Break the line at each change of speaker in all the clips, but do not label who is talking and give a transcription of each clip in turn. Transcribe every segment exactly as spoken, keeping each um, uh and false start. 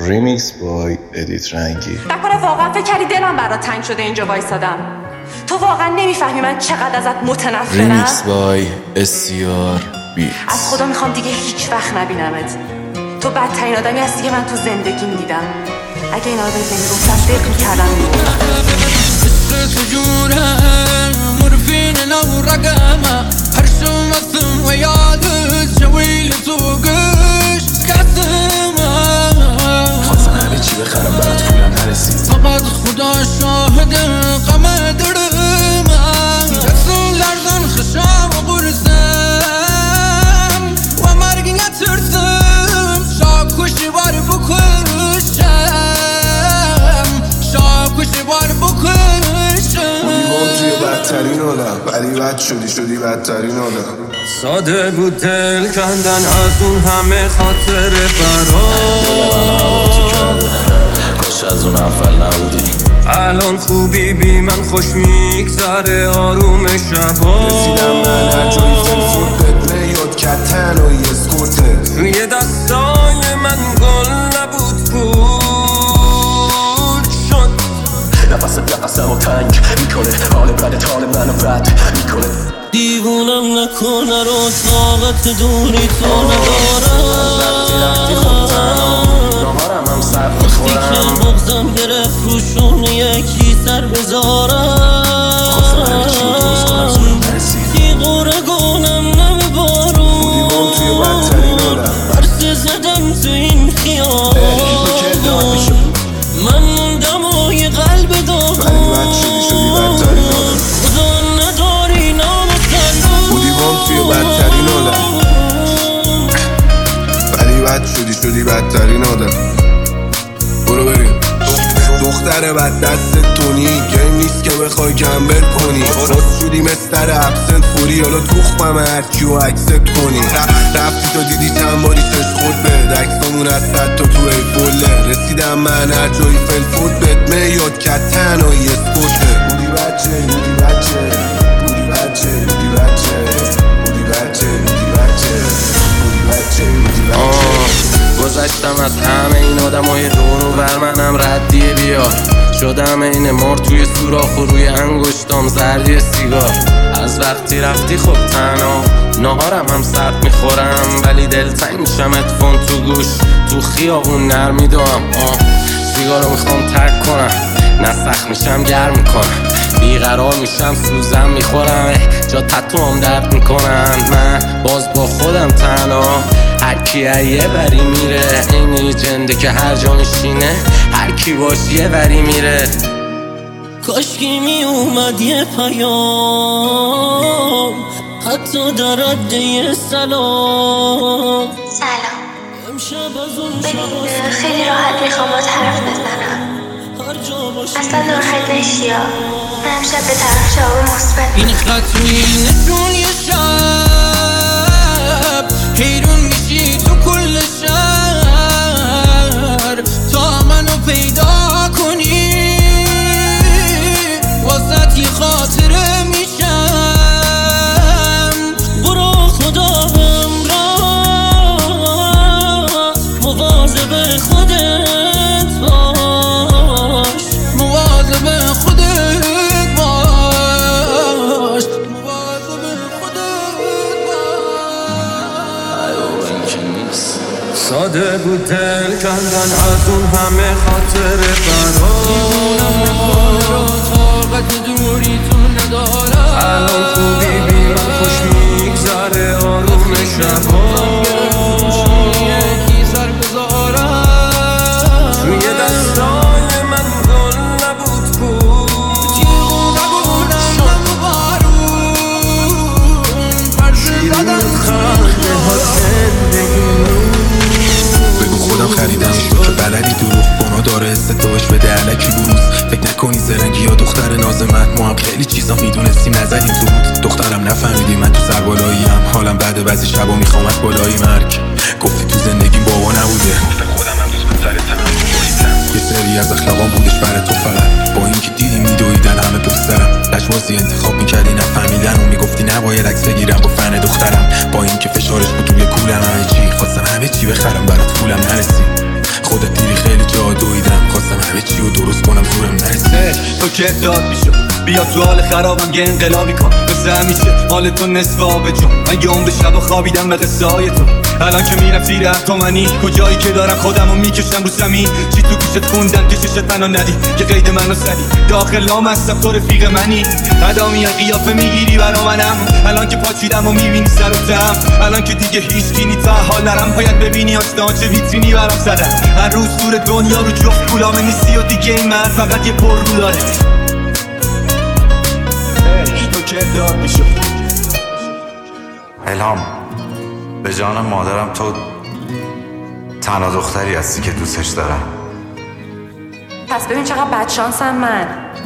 ریمیکس بای ادیت رنگی.
نکنه واقعا فکر کردی دلم برات تنگ شده اینجا وایسادم؟ تو واقعا نمیفهمی من چقدر ازت متنفرم؟
ریمیکس بای اسیار بیت.
از خدا میخوام دیگه هیچ وقت نبینمت. تو بدترین آدمی هستی که من تو زندگیم دیدم. اگه این آدمی نمیگفتم فکر میکردم میگفتم
عشق جوره مرفین نو رقمه هر شمسم و یادت جویل تو گش کسمه
خواستم همه چی بخرم برات پولم نرسید
فقط خدا شاهد غم دلمه دستون لرزن خشم و قرصم و مرگ نترسم شاکوشی بار بکشم شاکوشی بار بکشم
بودیم توی بدترین آدم ولی بد شدی شدی بدترین آدم
ساده بود دل کندن از اون همه خاطر برات
کاش از اون اول نبودی
الان خوبی بی من خوش میگذره آروم شبا
رسیدم من هر جایی فلفور بدنه یاد کتن و یه سکوته
توی دستای من گل نبود پول شد
نفس نفسم و تنگ میکنه حال بد حال منو بد میکنه
دیوونم نکنه رو طاقت دوری تو ندارم
وقتی رفتی خود تنها نهارم هم سر
وقتی که بغزم گرفت روشون یکی سر بذارم
خواستم همه چی رو درست کنم زورم نرسید
دیغوره گونم نم بارون
بودیم توی بدترین آدم
برسه زدم تو این خیابون من موندم و یه قلب داغون
ولی بد شدی شدی بدترین آدم
خدا نداری نامستن
بودیم توی بدترین آدم ولی بد شدی شدی بدترین آدم برو بریم دختر بد دست تونی گیم نیست که بخوای گمبل کنی راست شدی مستر ابسنت فوری حالا توخمم هرکی و اکسپت کنی رفتی تو دیدی چند باری چشم خود به دکسامون از صد تا تو ایفوله رسیدم من هر جایی فلفود بدمه یاد کتن و یه سکوته بودی بچه بودی بچه بودی بچه بودی بچه بودی بچه بودی بچه بودی بچه بودی بچه
گذشتم از همه این آدم های دورو بر منم ردیه بیار شدم این مار توی سوراخ و روی انگشتام زردی سیگار از وقتی رفتی خب تنها نهارم هم سرد میخورم ولی دلتنگ میشم ادفون تو گوش تو خیابون نرمی دارم سیگارو میخوام ترک کنم نه سخت میشم گرم میکنم بیقرار میشم سوزم میخورم جا تتوام درد میکنن من باز با خودم تنها هر کی یه بری میره اینی جنده که هر جا میشینه هر کی باش یه بری میره کاشکی می اومد یه پیام حتی در عده سلام
سلام ببین خیلی راحت میخوام باید حرف بزنم اصلا ناراحت نشی ها من امشب به طرف جواب مثبت
این خط روی نشون یه شب حیرون میشی تو کل شهر تا منو پیدا کنی واسه یه خاطره میشم برو خدا همراه مواظب خودت باش مواظب خودت باش مواظب خودت باش ساده بود دل کندن از اون همه خاطر برات طاقت دوری تو ندارم الان خوبی بی من خوش میگذره آروم شبا یکی سر بذارم توی دستای من گل نبود بود جیغونه بودم من بارون پرسه زدم خنده ها
بگو خودم خریدم که بلدی دروغ بنا داره استداش بده علکی بروز فکر نکنی زرنگی یا دختر نازمت ما هم خیلی چیزا میدونستیم نزدیم تو بود دخترم نفهمیدی من تو سر بالایی هم حالم بعد بعضی شبا میخوامت بالایی مرگ گفتی تو زندگیم بابا نبوده گفتم خودم هم دوست به سر تنم یه سری از اخلاقام بودش برای تو فقط با اینکه دیدی میدویدن همه پسترم لجبازی انتخاب میکردی نفهمیدن و میگفتی نباید عکس بگیرم با فن دخترم با اینکه فشارش بود توی کولم همه چی خواستم همه چی بخرم برات پولم نرسید خودت دیدی خیلی همه چی رو درست کنم زورم نرسه.
تو که داد میشو بیا تو حال خرابم یه انقلابی کن مثل همیشه مال تو نصف آب جون. من یه عمر شب خوابیدم به قصه های تو. الان که میرم زیر اتمنی کجایی که دارم خودمو میکشم رو زمین. چی تو گوشت خوندن که ششت منو ندی که قید منو زدی. داخل لام هستم تو رفیق منی. قدامی قیافه میگیری برا منم. الان که پاچیدم و میبینی سر و تم. الان که دیگه هیچ کی نیست حال نرم. باید ببینی آشنا چه ویترینی برام زدن. هر روز دور دنیا رو جفت پولامه نیستی و دیگه این من فقط یه پر رو داره. تو که دار میشو
الهام به جان مادرم تو تنها دختری هستی که دوستش دارم.
پس ببین چقدر بدشانسم من.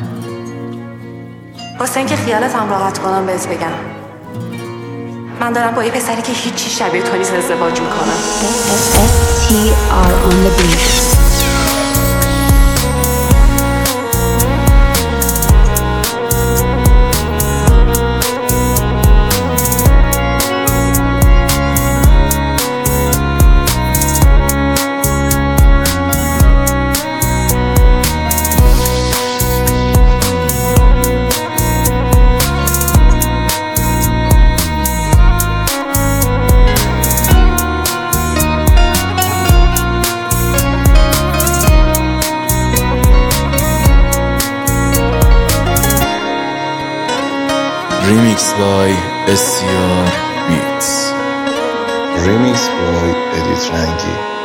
واسه اینکه خیالت هم راحت کنم بهت بگم من دارم با یه پسری که هیچی شبیه تو نیست ازدواج میکنم.
S T R on the beat.
Remix by S C R Beats.
Remix by Edit Rangi.